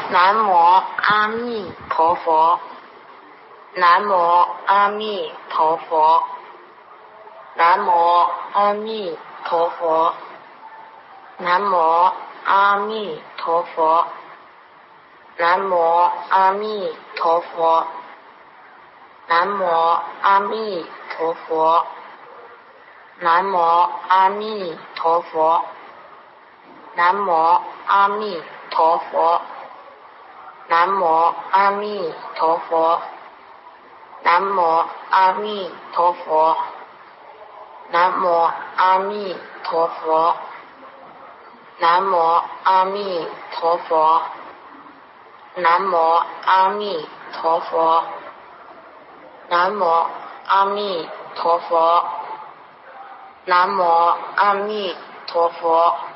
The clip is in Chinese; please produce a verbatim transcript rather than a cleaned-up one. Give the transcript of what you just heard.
南无阿弥陀佛，南无阿弥陀佛，南无阿弥陀佛，南无阿弥陀佛，南无阿弥陀佛，南无阿弥陀佛，南无阿弥陀佛，南无阿弥陀佛，南无阿弥陀佛，南无阿弥陀佛，南无阿弥陀佛，南无阿弥陀佛，南无阿弥陀佛，南无阿弥陀佛，南无阿弥陀佛。